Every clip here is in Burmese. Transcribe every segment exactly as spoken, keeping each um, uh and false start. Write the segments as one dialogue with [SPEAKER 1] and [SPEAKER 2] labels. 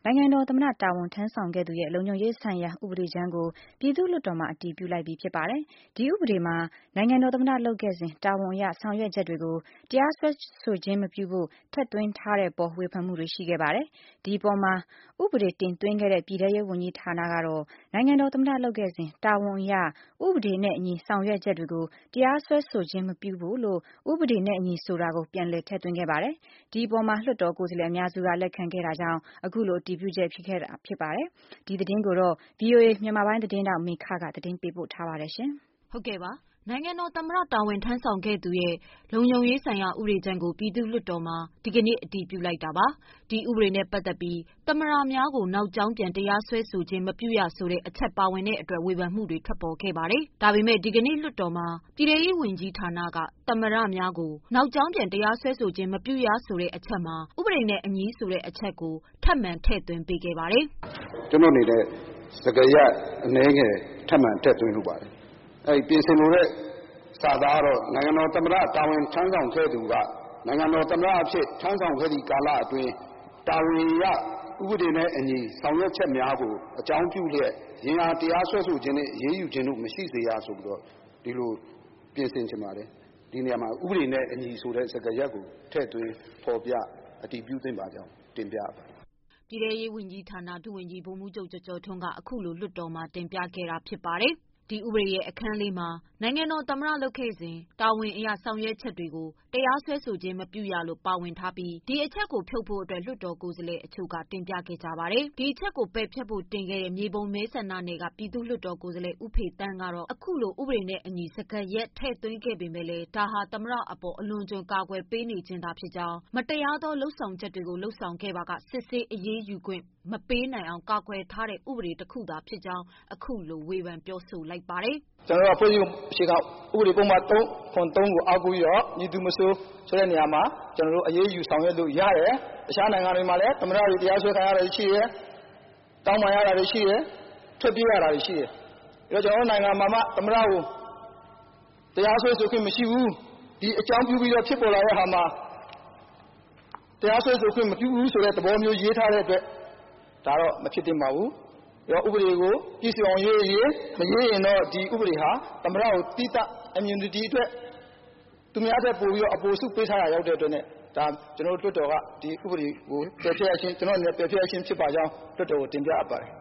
[SPEAKER 1] နိုင်ငံတော်သမ္မတတာဝန်ထမ်းဆောင်ခဲ့သူရဲ့လုံခြုံရေးဆိုင်ရာဥပဒေကြမ်းကိုပြည်သူ့လွှတ်တော်မှာအတည်ပြုလိုက်ပြီဖြစ်ပါတယ်။ဒီဥပဒေမှာနိုင်ငံတော်သမ္မတလုပ်ခဲ့စဉ်တာဝန်အရဆောင်ရွက်ချက်တွေကိုတရားစွဲဆိုခြင်းမပြုဖို့ထည့်သွင်းထားတဲ့အပေါ်ဝေဖန်မှုတွေရှိခဲ့ပါတယ်။ဒီအပေါ်မှာဥပဒေတင်သွင်းခဲ့တဲ့ပြည်ထဲရေးဝန်ကြီးဌာနကတော့နိုင်ငံတော်သမ္မတလုပ်ခဲ့စဉ်တာဝန်အရဥပဒေနဲ့အညီဆောင်ရွက်ချက်တွေကိုတရားစွဲဆိုခြင်းမပြုဘူးလို့ဥပဒေနဲ့အညီဆိုတာကိုပြန်လည်ထည့်သွင်းခဲ့ပါတယ်။ဒီအပေါ်မှာလွှတ်တော်ကိုယ်စားလှယ်အများစုကလက်ခံခဲ့တာကြောင့်အခုလိုအတည်ပြုချက်ဖြစ်ခဲ့တာဖြစ်ပါတယ်။ဒီသတင်းကိုတော့ ဗွီအိုအေမြန်မာပိုင်းသတင်းထောက်မေခကသတင်းပေးပို့ထားပါတယ်ရှင်။
[SPEAKER 2] ဟုတ်ကဲ့ပါနိုင်ငံတော်သမ္မတတာဝန်ထမ်းဆောင်ခဲ့သူရဲ့လုံခြုံရေးဆိုင်ရာဥပဒေကြမ်းကိုပြည်သူ့လွှတ်တော်မှာဒီကနေ့အတည်ပြုလိုက်တာပါ။ဒီဥပဒေနဲ့ပတ်သက်ပြီးသမ္မတများကိုနောက်ကြောင်းပြန်တရားစွဲဆိုခြင်းမပြုရဆိုတဲ့အချက်ပါဝင်တဲ့အတွက်ဝေဖန်မှုတွေထွက်ပေါ်ခဲ့ပါတယ်။ဒါပေမဲ့ဒီကနေ့လွှတ်တော်မှာပြည်ထောင်ရေးဝန်ကြီးဌာနကသမ္မတများကိုနောက်ကြောင်းပြန်တရားစွဲဆိုခြင်းမပြုရဆိုတဲ့အချက်မှာဥပဒေနဲ့အညီဆိုတဲ့အချက်ကိုထပ်မံထည့်သွင်းပေးခဲ့ပါတယ်
[SPEAKER 3] ။ကျွန်တော်နေတဲ့စကားရအနည်းငယ်ထပ်မံထည့်သွင်းလုပ်ပါတယ်။အဲဒီပြင်ဆင်လို့တဲ့စာသားတော့နိုင်ငံတော်သမ္မတတာဝန်ထမ်းဆောင်ခဲ့သူကနိုင်ငံတော်သမ္မတအဖြစ်ထမ်းဆောင်ခဲ့သည့်ကာလအတွင်းတာဝန်ရဥပဒေနဲ့အညီဆောင်ရွက်ချက်များကိုအကြောင်းပြုလျက်ရင်အားတရားစွဲဆိုခြင်းနဲ့အရေးယူခြင်းတို့မရှိစေရဆိုပြီးတော့ဒီလိုပြင်ဆင်ချင်ပါတယ်။ဒီနေရာမှာဥပဒေနဲ့အညီဆိုတဲ့စကားရပ်ကိုထည့်သွင်းဖော်ပြအတည်ပြုသင့်ပါကြောင်းတင်ပြပါတယ်
[SPEAKER 2] ။ပြည်ထောင်ရေးဝန်ကြီးဌာနဒုဝန်ကြီးဗိုလ်မှူးချုပ်ကျော်ကျော်ထွန်းကအခုလိုလွှတ်တော်မှာတင်ပြခဲ့တာဖြစ်ပါတယ်။ဒီဥပဒေရဲ့အခန်းလေးမှာနိုင်ငံတော်သမ္မတလုပ်ခဲ့စဉ်တာဝန်အရဆောင်ရွက်ချက်တွေကိုတရားစွဲဆိုခြင်းမပြုရလို့ပါဝင်ထားပြီးဒီအချက်ကိုဖြုတ်ဖို့အတွက်လွှတ်တော်ကိုယ်စားလှယ်အချို့ကတင်ပြခဲ့ကြပါတယ်။ဒီအချက်ကိုပယ်ဖျက်ဖို့တင်ခဲ့တဲ့မြေပုံမဲဆန္ဒနယ်ကပြည်သူ့လွှတ်တော်ကိုယ်စားလှယ်ဦးဖေတန်းကတော့အခုလိုဥပဒေနဲ့အညီစကားရက်ထည့်သွင်းခဲ့ပေမဲ့လည်းဒါဟာသမ္မတအပေါ်အလွန်ကျွံကာကွယ်ပေးနေခြင်းသာဖြစ်ကြောင်းမတရားသောလှုပ်ဆောင်ချက်တွေကိုလှုပ်ဆောင်ခဲ့ပါကစစ်ဆေးအရေးယူခွင့်မပေးနိုင်အောင်ကာကွယ်ထားတဲ့ဥပဒေတစ်ခုသာဖြစ်ကြောင်းအခုလိုဝေဖန်ပြောဆိုလိုက်ပါတယ်
[SPEAKER 4] ။ကျွန်တော်တို့ဖွဲ့စည်းအခြေခံဥပဒေပုံမှန်သုံးခွန်သုံးကိုအောက်ကူပြီးတော့ညီသူမဆိုးဆိုတဲ့နေရာမှာကျွန်တော်တို့အရေးယူဆောင်ရွက်လို့ရတယ်။တခြားနိုင်ငံတွေမှာလည်းသမ္မတတွေတရားစွဲခံရတာရှိတယ်။တောင်းပန်ရတာရှိတယ်။ထွက်ပြေးရတာရှိတယ်။ဒါကြောင့်ကျွန်တော်တို့နိုင်ငံမှာမှသမ္မတကိုတရားစွဲဆိုခွင့်မရှိဘူး။ဒီအကြောင်းပြုပြီးတော့ဖြစ်ပေါ်လာတဲ့ဟာမှာတရားစွဲဆိုခွင့်မပြုဘူးဆိုတဲ့သဘောမျိုးရေးထားတဲ့အတွက်ဒါတော့မဖြစ်သင့်ပါဘူး။ရောဥပဒေကိုပြည်စုံရေးရေးမရေးရင်တော့ဒီဥပဒေဟာသမ္မတကိုတိတ immunity အတွက်သူများတဲ့ပို့ပြီးတော့အပေါ်စုပေးထားရရောက်တဲ့အတွက်နဲ့ဒါကျွန်တော်တို့လွှတ်တော်ကဒီဥပဒေကိုပယ်ဖျက်ခြင်းကျွန်တော်လည်းပယ်ဖျက်ခြင်းဖြစ်ပါကြောင်းလွှတ်တော်ကိုတင်ပြအပ်ပါတယ်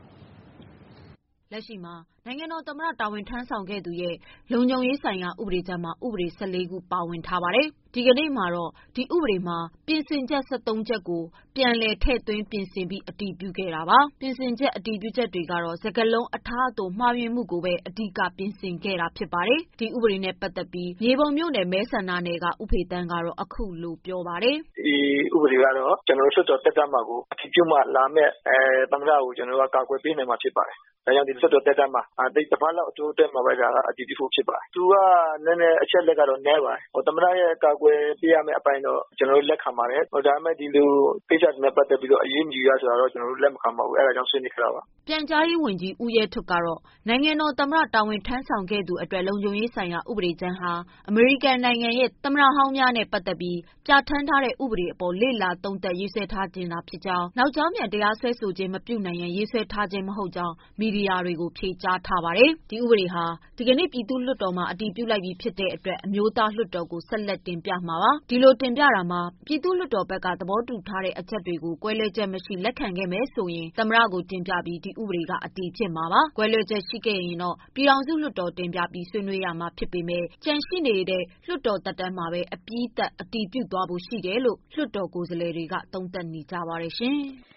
[SPEAKER 2] လက်ရှိမှာနိုင်ငံတော်သမ္မတတာဝန်ထမ်းဆောင်ခဲ့သူရဲ့လုံခြုံရေးဆိုင်ရာဥပဒေကြမ်းမှာဥပဒေ၁၄ခုပါဝင်ထားပါတယ်။ဒီကနေ့မှာတော့ဒီဥပဒေမှာပြင်ဆင်ချက်၁၃ချက်ကိုပြန်လည်ထည့်သွင်းပြင်ဆင်ပြီးအတည်ပြုခဲ့တာပါ။ပြင်ဆင်ချက်အတည်ပြုချက်တွေကတော့စကားလုံးအထားအသို့မှားယွင်းမှုကိုပဲအဓိကပြင်ဆင်ခဲ့တာဖြစ်ပါတယ်။ဒီဥပဒေနဲ့ပတ်သက်ပြီးမြေပုံမြို့နယ်မဲဆန္ဒနယ်ကဥဖေတန်းကတော့အခုလိုပြောပါတယ်
[SPEAKER 4] ။ဒီဥပဒေကတော့ကျွန်တော်တို့လွှတ်တော်တက်တာမှာကိုအတည်ပြုမှလာမဲ့အဲသမ္မတကိုကျွန်တော်တို့ကကာကွယ်ပေးနိုင်မှာဖြစ်ပါတယ်။ဒါကြောင့်ဒီလွှတ်တော်တက်တာမှာအတိတ်တစ်ပတ်လောက်အတိုးတက်မှာပဲဒါကအတည်ပြုဖို့ဖြစ်ပါတယ်။သူကနည်းနည်းအချက်လက်ကတော့နည်းပါတယ်။ဟိုသမ္မတရဲ့ကာကွယ်ပေးရမယ့်အပိုင်းတော့ကျွန်တော်တို့လက်ခံပါတယ်။ဟိုဒါပေမဲ့ဒီလိုပိတ်ချက်နဲ့ပတ်သက်ပြီးတော့အရေးကြီးရဆိုတော့ကျွန်တော်တို့လက်မခံပါဘူး။အဲဒါကြောင့်ဆွေးနွေးကြတာပါ
[SPEAKER 2] ။ပြန်ကြားရေးဝန်ကြီးဦးရဲထွဋ်ကတော့နိုင်ငံတော်သမ္မတတာဝန်ထမ်းဆောင်ခဲ့သူအတွက်လုံခြုံရေးဆိုင်ရာဥပဒေကြမ်းဟာအမေရိကန်နိုင်ငံရဲ့သမ္မတဟောင်းများနဲ့ပတ်သက်ပြီးပြဋ္ဌာန်းထားတဲ့ဥပဒေအပေါ်လေ့လာသုံးသပ်ရေးဆွဲထားခြင်းသာဖြစ်ကြောင်းနောက်ကြောင်းပြန်တရားစွဲဆိုခြင်းမပြုနိုင်ရန်ရေးဆွဲထားခြင်းမဟုတ်ကြောင်းမီဒီယာတွေကိုဖြေကြားထားပါတယ်။ဒီဥပဒေဟာဒီကနေ့ပြည်သူ့လွှတ်တော်မှာအတည်ပြုလိုက်ပြီးဖြစ်တဲ့အတွက်အမျိုးသားလွှတ်တော်ကိုဆက်လက်တင်ပြမှာပါ။ဒီလိုတင်ပြတာမှာပြည်သူ့လွှတ်တော်ဘက်ကသဘောတူထားတဲ့အချက်တွေကိုကွဲလွဲချက်မရှိလက်ခံခဲ့မယ်ဆိုရင်သမ္မတကိုတင်ပြပြီးဒီဥပဒေကအတည်ဖြစ်မှာပါ။ကွဲလွဲချက်ရှိခဲ့ရင်တော့ပြည်ထောင်စုလွှတ်တော်တင်ပြပြီးဆွေးနွေးရမှာဖြစ်ပေမဲ့ကြန့်ရှိနေတဲ့လွှတ်တော်သက်တမ်းမှာပဲအပြီးသတ်အတည်ပြုသွားဖို့ရှိတယ်လို့လွှတ်တော်ကိုယ်စားလှယ်တွေကသုံးသပ်နေကြပါတယ်ရှင်။